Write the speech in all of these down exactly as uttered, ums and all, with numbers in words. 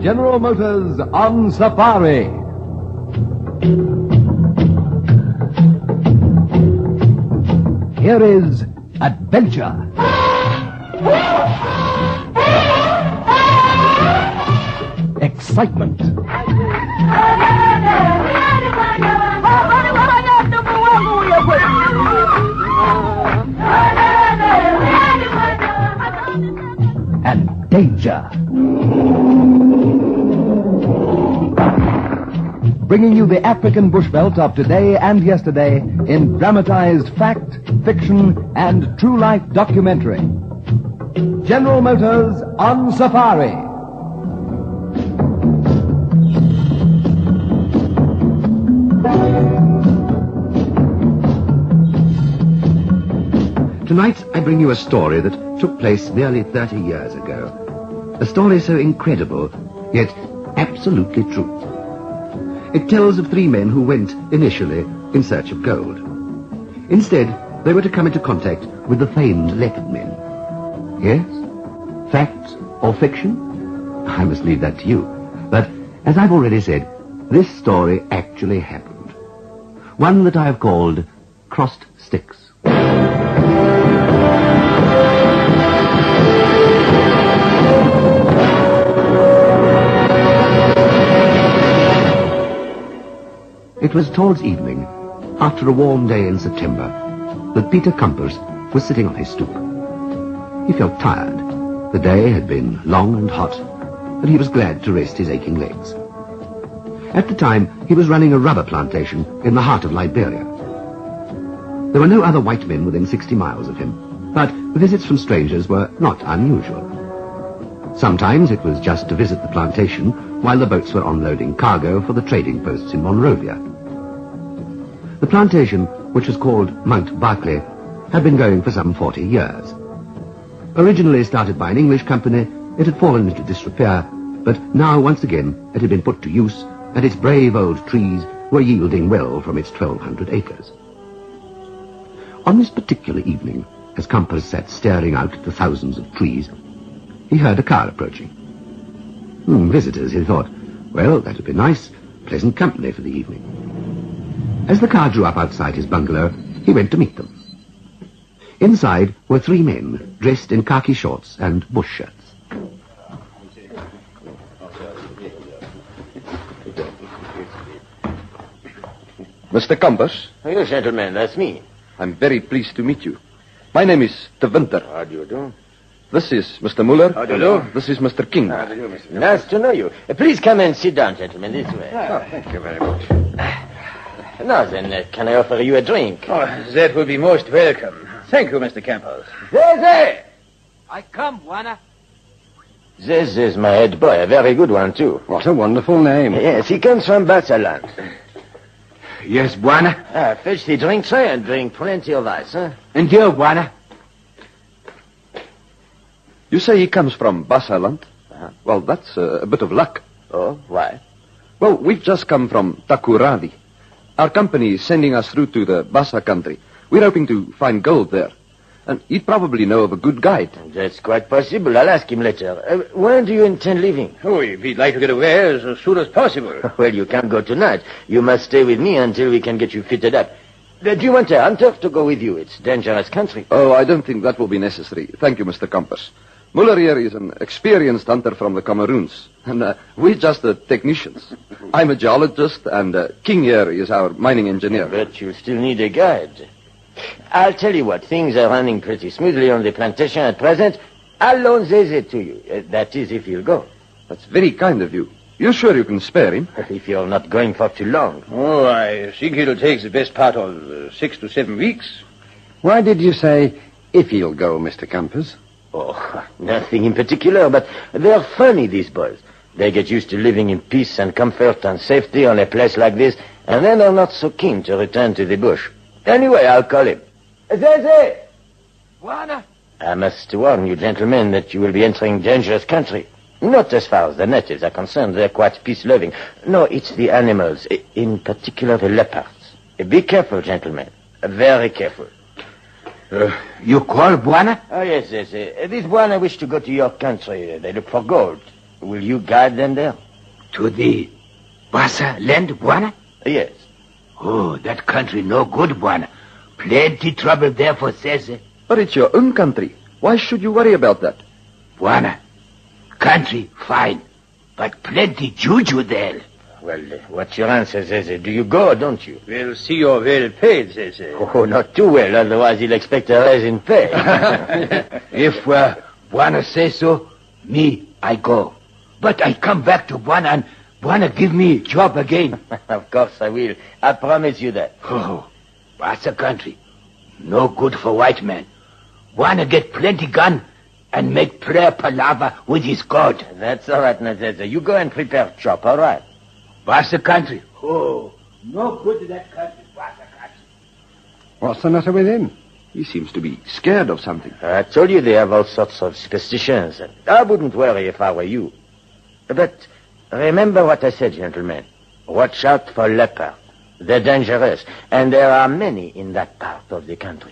General Motors on Safari. Here is Adventure. Excitement. And danger. Bringing you the African bush belt of today and yesterday in dramatized fact, fiction, and true-life documentary. General Motors on Safari. Tonight I bring you a story that took place nearly thirty years ago. A story so incredible, yet absolutely true. It tells of three men who went, initially, in search of gold. Instead, they were to come into contact with the famed leopard men. Yes? Fact or fiction? I must leave that to you. But, as I've already said, this story actually happened. One that I have called Crossed Sticks. It was towards evening, after a warm day in September, that Peter Campers was sitting on his stoop. He felt tired. The day had been long and hot, and he was glad to rest his aching legs. At the time, he was running a rubber plantation in the heart of Liberia. There were no other white men within sixty miles of him, but visits from strangers were not unusual. Sometimes it was just to visit the plantation while the boats were unloading cargo for the trading posts in Monrovia. The plantation, which was called Mount Barclay, had been going for some forty years. Originally started by an English company, it had fallen into disrepair, but now once again it had been put to use, and its brave old trees were yielding well from its twelve hundred acres. On this particular evening, as Campers sat staring out at the thousands of trees, he heard a car approaching. Hmm, visitors, he thought. Well, that would be nice, pleasant company for the evening. As the car drew up outside his bungalow, he went to meet them. Inside were three men, dressed in khaki shorts and bush shirts. Mister Campers? Oh, yes, gentlemen, that's me. I'm very pleased to meet you. My name is De Winter. How do you do? This is Mister Muller. How do you do? This is Mister King. How do you do, Mister Nice to know you. Uh, please come and sit down, gentlemen, this way. Oh, thank you very much. Now then, uh, can I offer you a drink? Oh, that will be most welcome. Thank you, Mister Campos. Zeze! I come, Juana. This is my head boy, a very good one, too. What a wonderful name. Yes, he comes from Bassaland. Yes, Buana. Ah, fetch the drink tray and drink plenty of ice, huh? And you, Buana. You say he comes from Bassaland? Uh-huh. Well, that's uh, a bit of luck. Oh, why? Well, we've just come from Takoradi. Our company is sending us through to the Bassa country. We're hoping to find gold there. And he'd probably know of a good guide. That's quite possible. I'll ask him later. Uh, when do you intend leaving? Oh, we'd like to get away as soon as possible. Well, you can't go tonight. You must stay with me until we can get you fitted up. Uh, do you want a hunter to go with you? It's dangerous country. Oh, I don't think that will be necessary. Thank you, Mister Campos. Muller here is an experienced hunter from the Cameroons, and uh, we're just the technicians. I'm a geologist, and uh, King here is our mining engineer. But you still need a guide. I'll tell you what, things are running pretty smoothly on the plantation at present. I'll loan Zeze to you. Uh, that is, if he'll go. That's very kind of you. You're sure you can spare him? If you're not going for too long. Oh, I think it'll take the best part of uh, six to seven weeks. Why did you say, if he'll go, Mister Campos? Oh, nothing in particular, but they're funny, these boys. They get used to living in peace and comfort and safety on a place like this, and then they're not so keen to return to the bush. Anyway, I'll call him. Zeze! Buana. I must warn you, gentlemen, that you will be entering dangerous country. Not as far as the natives are concerned. They're quite peace-loving. No, it's the animals, in particular the leopards. Be careful, gentlemen. Very careful. Uh, you call Buana? Oh, yes, yes. Uh, these Buana wish to go to your country. They look for gold. Will you guide them there? To the Bassa land, Buana? Yes. Oh, that country no good, Buana. Plenty trouble there for Cesar. But it's your own country. Why should you worry about that? Buana, country fine, but plenty juju there. Well, uh, what's your answer, Zeze? Do you go or don't you? We'll see you're well paid, Zeze. Oh, not too well, otherwise he'll expect a raise in pay. If uh, Buana says so, me, I go. But I come back to Buana and Buana give me job again. Of course I will. I promise you that. Oh, Bassa country, no good for white man. Buana get plenty gun and make prayer palava with his God. That's all right, Nazeze. You go and prepare chop, all right? Bassa country. Oh, no good to that country, Bassa country. What's the matter with him? He seems to be scared of something. I told you they have all sorts of superstitions. And I wouldn't worry if I were you. But remember what I said, gentlemen. Watch out for leopards. They're dangerous, and there are many in that part of the country.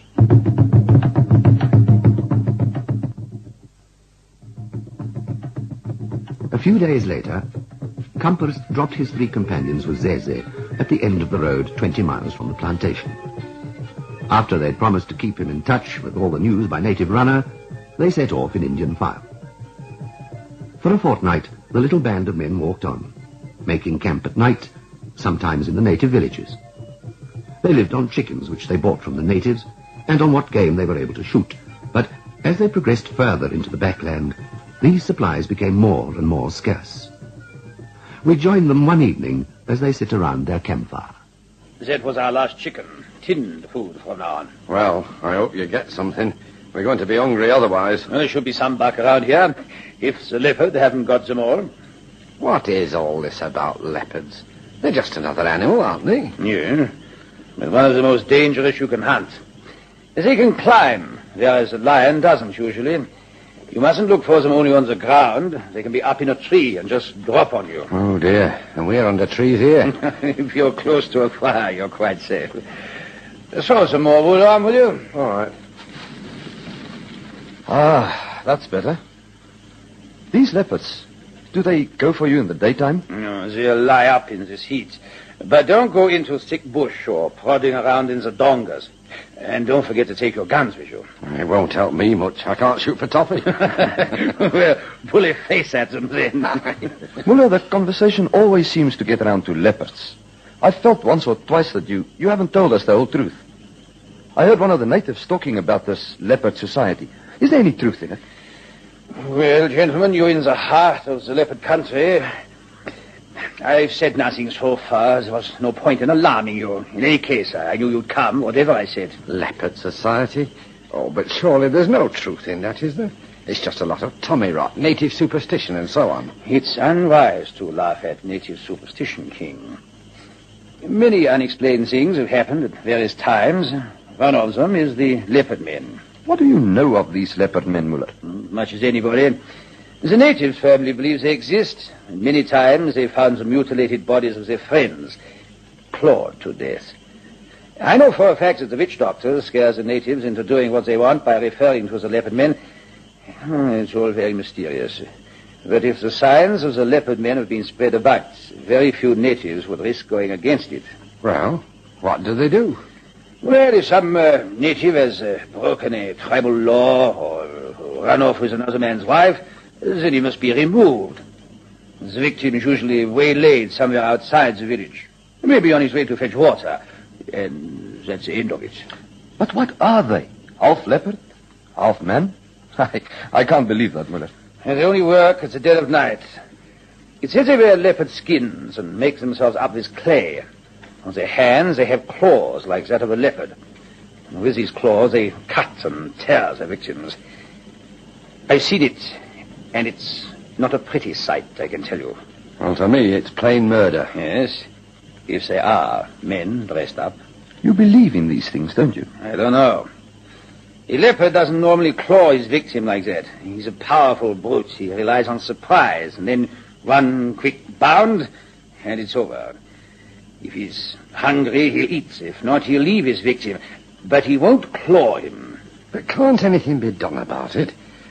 A few days later, Campers dropped his three companions with Zeze at the end of the road, twenty miles from the plantation. After they'd promised to keep him in touch with all the news by native runner, they set off in Indian file. For a fortnight, the little band of men walked on, making camp at night, sometimes in the native villages. They lived on chickens which they bought from the natives, and on what game they were able to shoot. But as they progressed further into the backland, these supplies became more and more scarce. We joined them one evening as they sit around their campfire. That was our last chicken. Tinned food from now on. Well, I hope you get something. We're going to be hungry otherwise. Well, there should be some back around here, if the leopard haven't got them all. What is all this about leopards? They're just another animal, aren't they? Yeah, but one of the most dangerous you can hunt. They can climb, whereas a lion doesn't usually. You mustn't look for them only on the ground. They can be up in a tree and just drop on you. Oh, dear. And we're under trees here. If you're close to a fire, you're quite safe. Throw some more wood on, will you? All right. Ah, that's better. These leopards, do they go for you in the daytime? No, they'll lie up in this heat. But don't go into thick bush or prodding around in the dongas. And don't forget to take your guns with you. It won't help me much. I can't shoot for toffee. Well, pull a face at them then. Muller, the conversation always seems to get around to leopards. I felt once or twice that you, you haven't told us the whole truth. I heard one of the natives talking about this leopard society. Is there any truth in it? Well, gentlemen, you're in the heart of the leopard country. I've said nothing so far. There was no point in alarming you. In any case, I knew you'd come, whatever I said. Leopard society? Oh, but surely there's no truth in that, is there? It's just a lot of tommy rot, native superstition, and so on. It's unwise to laugh at native superstition, King. Many unexplained things have happened at various times. One of them is the leopard men. What do you know of these leopard men, Muller? Much as anybody. The natives firmly believe they exist, and many times they found the mutilated bodies of their friends, clawed to death. I know for a fact that the witch doctor scares the natives into doing what they want by referring to the leopard men. It's all very mysterious. But if the signs of the leopard men have been spread about, very few natives would risk going against it. Well, what do they do? Well, if some uh, native has uh, broken a tribal law or run off with another man's wife, then he must be removed. The victim is usually waylaid somewhere outside the village. Maybe on his way to fetch water. And that's the end of it. But what are they? Half leopard? Half man? I, I can't believe that, Muller. And they only work at the dead of night. It says they wear leopard skins and make themselves up with clay. On their hands they have claws like that of a leopard. And with these claws they cut and tear their victims. I've seen it. And it's not a pretty sight, I can tell you. Well, to me, it's plain murder. Yes, if they are men dressed up. You believe in these things, don't you? I don't know. A leopard doesn't normally claw his victim like that. He's a powerful brute. He relies on surprise, and then one quick bound, and it's over. If he's hungry, he'll eat. If not, he'll leave his victim. But he won't claw him. But can't anything be done about it?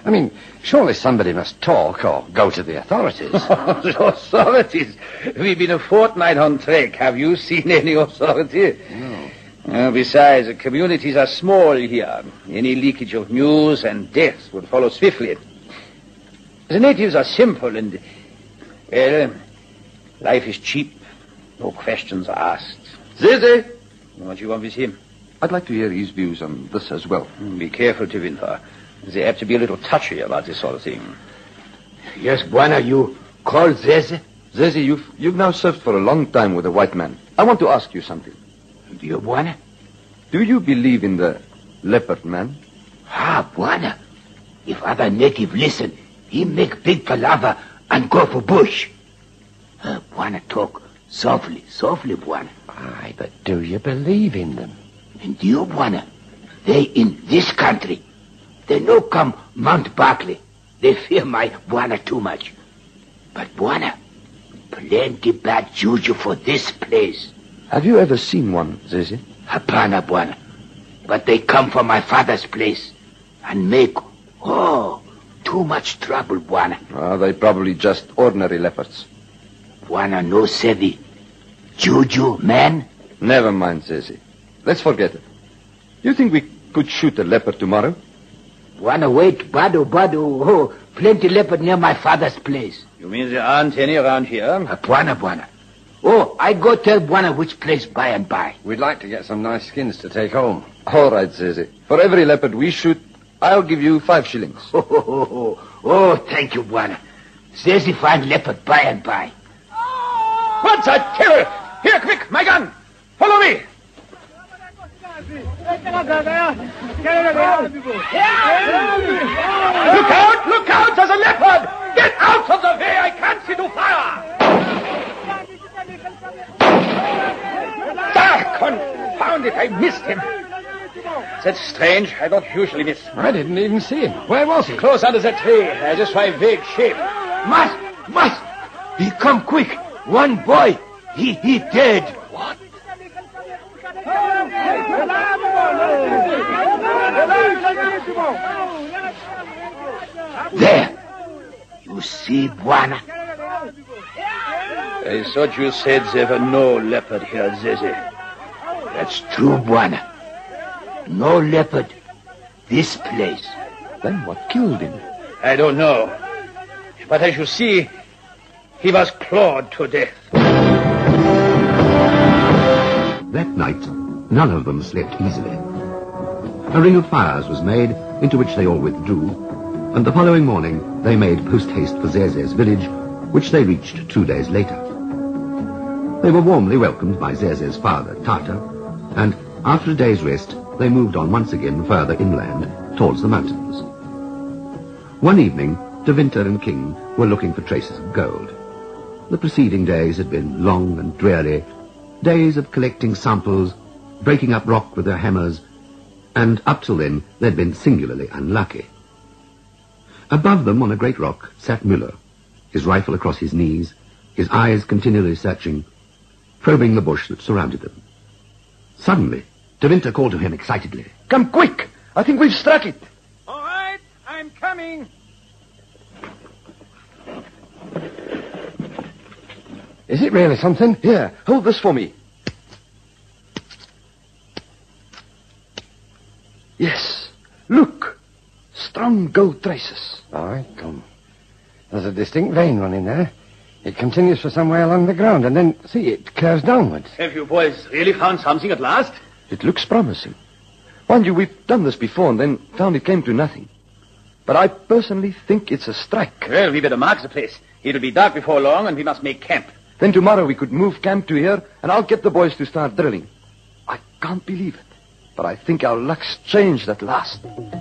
I mean, surely somebody must talk or go to the authorities. Oh, the authorities? We've been a fortnight on trek. Have you seen any authority? No. Uh, besides, the communities are small here. Any leakage of news and deaths would follow swiftly. The natives are simple and, well, life is cheap. No questions asked. Zeze! What do you want with him? I'd like to hear his views on this as well. Be careful, Tevinter. They have to be a little touchy about this sort of thing. Yes, Buana, you call Zeze? Zeze, you've, you've now served for a long time with a white man. I want to ask you something. Do you, Buana? Do you believe in the leopard man? Ah, Buana. If other native listen, he make big palaver and go for bush. Uh, Buana talk softly, softly, Buana. Aye, but do you believe in them? And you, Buana, they in this country. They no come Mount Barkley. They fear my Buana too much. But Buana, plenty bad juju for this place. Have you ever seen one, Zeze? Hapana, Buana. But they come from my father's place and make, oh, too much trouble, Buana. Ah, they probably just ordinary leopards. Buana no sevi. Juju, man? Never mind, Zeze. Let's forget it. You think we could shoot a leopard tomorrow? Buana wait, Bado, Bado. Oh, plenty leopard near my father's place. You mean there aren't any around here? Uh, Buana, Buana. Oh, I go tell Buana which place by and by. We'd like to get some nice skins to take home. All right, Zeze. For every leopard we shoot, I'll give you five shillings. Oh, oh, oh, oh. Oh, thank you, Buana. Says he find leopard by and by. What's that? Kill! Here, quick, my gun! Follow me! Look out! Look out! There's a leopard! Get out of the way! I can't see to fire! Ah, confound it! I missed him. That's strange. I don't usually miss. I didn't even see him. Where was he? Close under the tree. I just saw a vague shape. Must, must. He come quick. One boy. He, he dead. What? There. You see, Buana? I thought you said there were no leopard here, Zeze. That's true, Buana. No leopard. This place. Then what killed him? I don't know. But as you see, he was clawed to death. That night, none of them slept easily. A ring of fires was made, into which they all withdrew, and the following morning they made post-haste for Zeze's village, which they reached two days later. They were warmly welcomed by Zeze's father, Tata, and after a day's rest, they moved on once again further inland, towards the mountains. One evening, De Winter and King were looking for traces of gold. The preceding days had been long and dreary, days of collecting samples, breaking up rock with their hammers, and up till then they'd been singularly unlucky. Above them on a great rock sat Müller, his rifle across his knees, his eyes continually searching, probing the bush that surrounded them. Suddenly, De Winter called to him excitedly. Come quick! I think we've struck it. All right, I'm coming. Is it really something? Here, hold this for me. Yes, look. Strong gold traces. All right, come. There's a distinct vein running there. It continues for some way along the ground, and then, see, it curves downwards. Have you boys really found something at last? It looks promising. Mind you, we've done this before and then found it came to nothing. But I personally think it's a strike. Well, we better mark the place. It'll be dark before long, and we must make camp. Then tomorrow we could move camp to here, and I'll get the boys to start drilling. I can't believe it, but I think our luck's changed at last.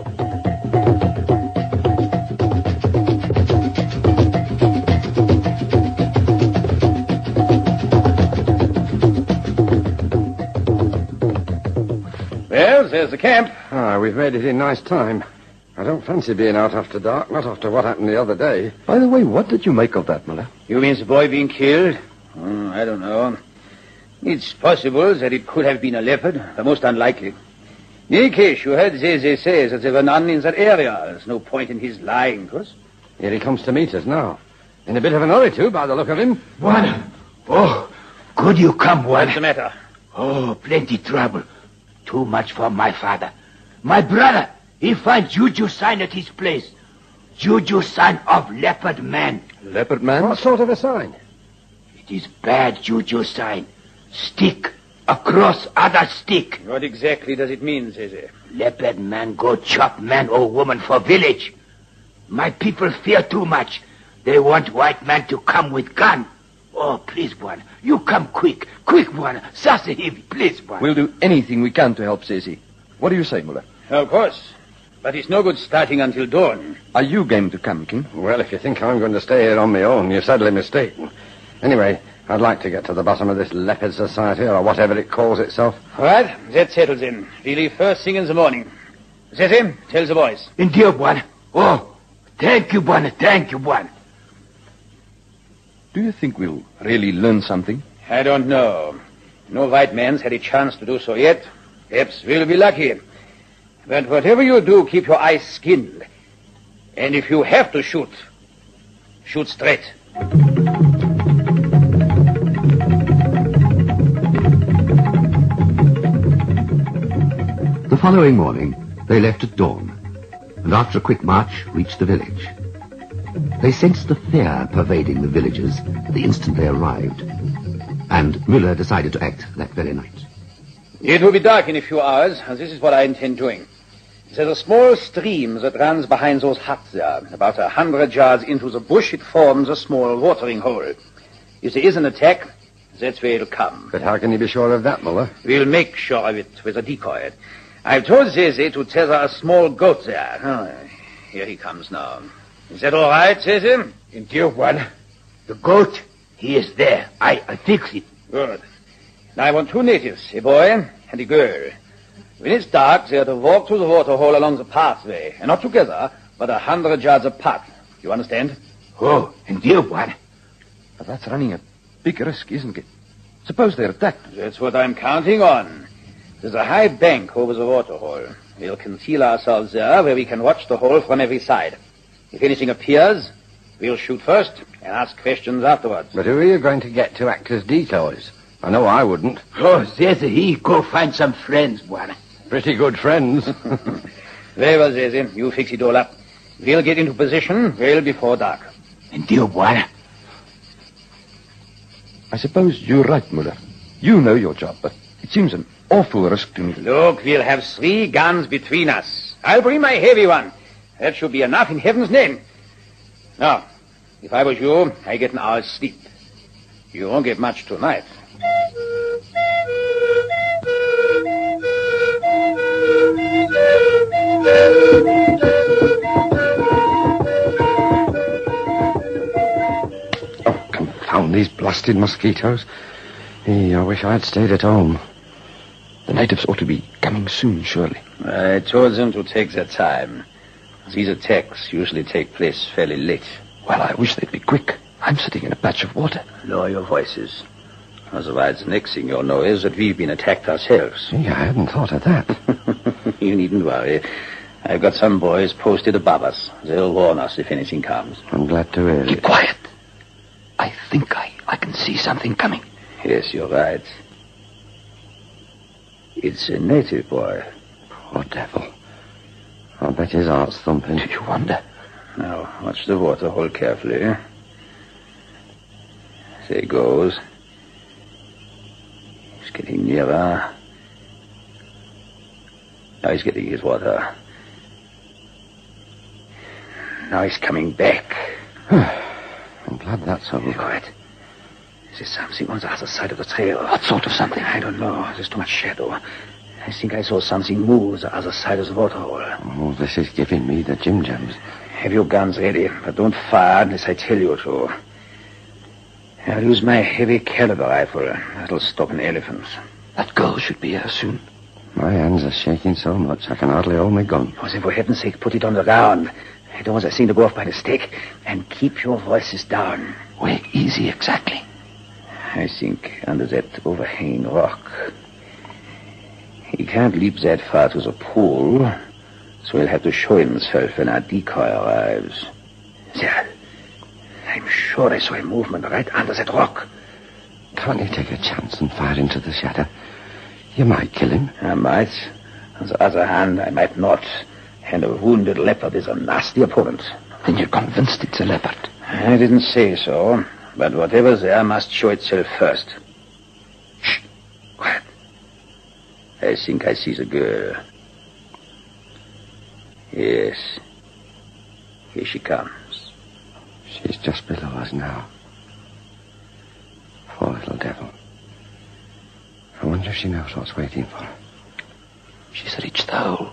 Well, there's the camp. Ah, we've made it in nice time. I don't fancy being out after dark, not after what happened the other day. By the way, what did you make of that, Muller? You mean the boy being killed? Oh, I don't know. It's possible that it could have been a leopard, but most unlikely. In any case, you heard Zeze say that there were none in that area. There's no point in his lying to us. Here he comes to meet us now. In a bit of an hurry, too, by the look of him. Buana. Oh, good you come, What's Buana. the matter? Oh, plenty trouble. Too much for my father. My brother, he find Juju sign at his place. Juju sign of leopard man. Leopard man? What sort of a sign? It is bad Juju sign. Stick across other stick. What exactly does it mean, Zeze? Leopard man go chop man or woman for village. My people fear too much. They want white man to come with gun. Oh, please, Buana. You come quick. Quick, Buana. Sasahivi, please, Buana. We'll do anything we can to help Zeze. What do you say, Muller? Of course. But it's no good starting until dawn. Are you game to come, King? Well, if you think I'm going to stay here on my own, you're sadly mistaken. Anyway, I'd like to get to the bottom of this Leopard Society, or whatever it calls itself. All right, that settles in. We leave first thing in the morning. Zeze, tell the boys. Indeed, Buana. Oh, thank you, Buana. Thank you, Buana. Do you think we'll really learn something? I don't know. No white man's had a chance to do so yet. Perhaps we'll be lucky. But whatever you do, keep your eyes skinned. And if you have to shoot, shoot straight. The following morning, they left at dawn, and after a quick march, reached the village. They sensed the fear pervading the villagers the instant they arrived, and Müller decided to act that very night. It will be dark in a few hours, and this is what I intend doing. There's a small stream that runs behind those huts there. About a hundred yards into the bush, it forms a small watering hole. If there is an attack, that's where it'll come. But how can you be sure of that, Muller? We'll make sure of it with a decoy. I've told Zeze to tether a small goat there. Oh, here he comes now. Is that all right, Zeze? Indeed, Buana. The goat, he is there. I, I fix it. Good. Now I want two natives, a boy and a girl. When it's dark, they are to walk through the water hole along the pathway, and not together, but a hundred yards apart. You understand? Oh, indeed, Buana. But that's running a big risk, isn't it? Suppose they're attacked. That's what I'm counting on. There's a high bank over the water hole. We'll conceal ourselves there where we can watch the hole from every side. If anything appears, we'll shoot first and ask questions afterwards. But who are you going to get to act as decoys? I know I wouldn't. Oh, there's a he. Go find some friends, Buana. Pretty good friends. Very well, Zeze. You fix it all up. We'll get into position well before dark. Indeed, Buana. I suppose you're right, Muller. You know your job, but it seems an awful risk to me. Look, we'll have three guns between us. I'll bring my heavy one. That should be enough in heaven's name. Now, if I was you, I get an hour's sleep. You won't get much tonight. Oh, confound these blasted mosquitoes. Hey, I wish I'd stayed at home. The natives ought to be coming soon, surely. I told them to take their time. These attacks usually take place fairly late. Well, I wish they'd be quick. I'm sitting in a patch of water. Lower your voices. Otherwise, the next thing you'll know is that we've been attacked ourselves. Gee, I hadn't thought of that. You needn't worry. I've got some boys posted above us. They'll warn us if anything comes. I'm glad to hear Keep it. quiet. I think I, I can see something coming. Yes, you're right. It's a native boy. Poor devil. I bet his heart's thumping. Do you wonder? Now, watch the water hole carefully. There he goes. He's getting nearer. Now he's getting his water. Now he's coming back. I'm glad that's over. Quiet. There's something on the other side of the trail. What sort of something? I don't know. There's too much shadow. I think I saw something move the other side of the water hole. Oh, this is giving me the Jim Jams. Have your guns ready, but don't fire unless I tell you to. I'll use my heavy caliber rifle. That'll stop an elephant. That girl should be here soon. My hands are shaking so much I can hardly hold my gun. Oh, then for heaven's sake, put it on the ground. I don't want that thing to go off by mistake. And keep your voices down. Where easy, exactly. I think under that overhanging rock. He can't leap that far to the pool, so he'll have to show himself when our decoy arrives. There. I'm sure I saw a movement right under that rock. Can't you take a chance and fire into the shadow? You might kill him. I might. On the other hand, I might not. And a wounded leopard is a nasty opponent. Then you're convinced it's a leopard? I didn't say so, but whatever's there must show itself first. Shh. Quiet. I think I see the girl. Yes. Here she comes. She's just below us now. Poor little devil. I wonder if she knows what's waiting for her. She's reached the hole.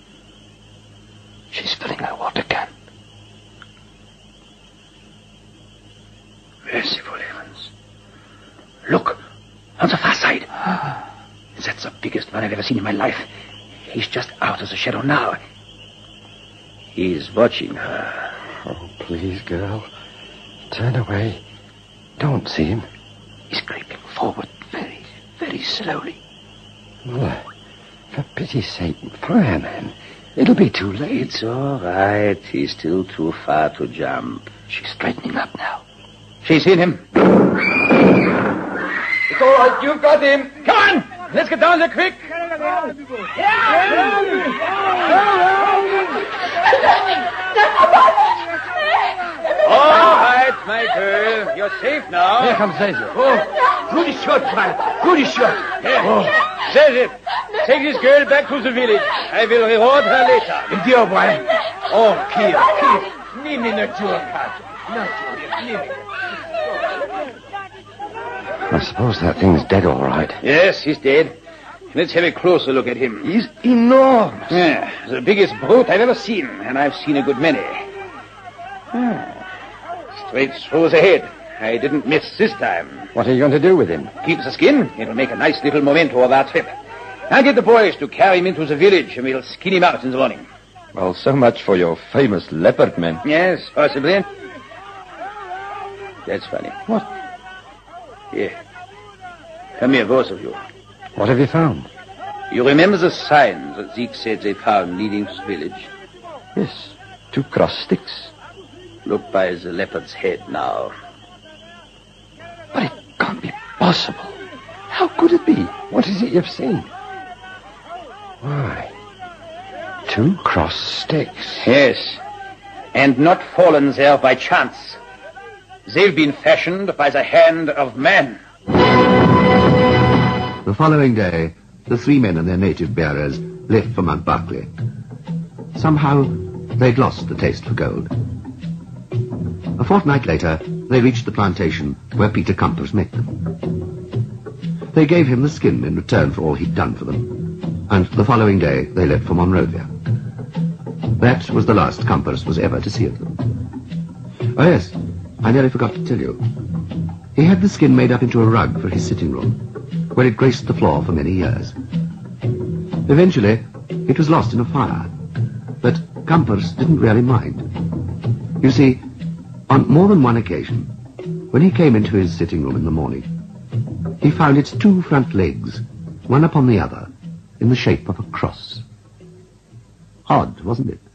She's filling her water can. Merciful heavens. Look, on the far side. That's the biggest one I've ever seen in my life. He's just out of the shadow now. He's watching her. Oh, please, girl. Turn away. Don't see him. He's creeping forward very, very slowly. Muller, for pity's sake, fire, man. It'll be too late. It's all right. He's still too far to jump. She's straightening up now. She's seen him. It's all right. You've got him. Come on. Let's get down there quick. All right, my girl. You're safe now. Here comes Zazie. Oh, good shot, man. Good shot. Here. Oh. Zazie, take this girl back to the village. I will reward her later. Dio, boy. Oh, Kir, Kir. Nimi na I suppose that thing's dead, all right. Yes, he's dead. Let's have a closer look at him. He's enormous. Yeah, the biggest brute I've ever seen, and I've seen a good many. Ah, straight through the head. I didn't miss this time. What are you going to do with him? Keep the skin. It'll make a nice little memento of our trip. I'll get the boys to carry him into the village, and we'll skin him out in the morning. Well, so much for your famous leopard man. Yes, possibly. That's funny. What? Here. Come here, both of you. What have you found? You remember the signs that Zeke said they found leading to the village? Yes, two cross sticks. Look by the leopard's head now. But it can't be possible. How could it be? What is it you've seen? Why, two cross sticks. Yes, and not fallen there by chance. They've been fashioned by the hand of man. The following day, the three men and their native bearers left for Mount Barclay. Somehow, they'd lost the taste for gold. A fortnight later, they reached the plantation where Peter Campers met them. They gave him the skin in return for all he'd done for them, and the following day they left for Monrovia. That was the last Campers was ever to see of them. Oh yes, I nearly forgot to tell you. He had the skin made up into a rug for his sitting room, where it graced the floor for many years. Eventually, it was lost in a fire, but Campers didn't really mind. You see, on more than one occasion, when he came into his sitting room in the morning, he found its two front legs, one upon the other, in the shape of a cross. Odd, wasn't it?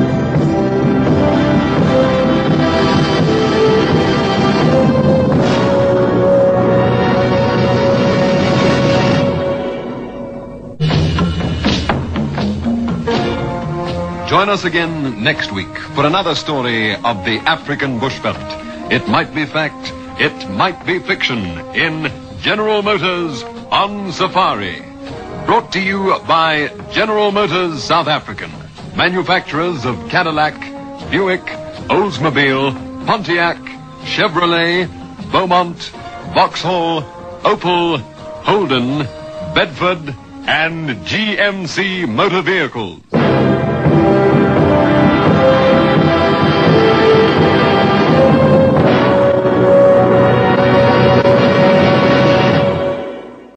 Join us again next week for another story of the African bushveld. It might be fact, it might be fiction in General Motors on Safari. Brought to you by General Motors South African, manufacturers of Cadillac, Buick, Oldsmobile, Pontiac, Chevrolet, Beaumont, Vauxhall, Opel, Holden, Bedford, and G M C Motor Vehicles. Thank you.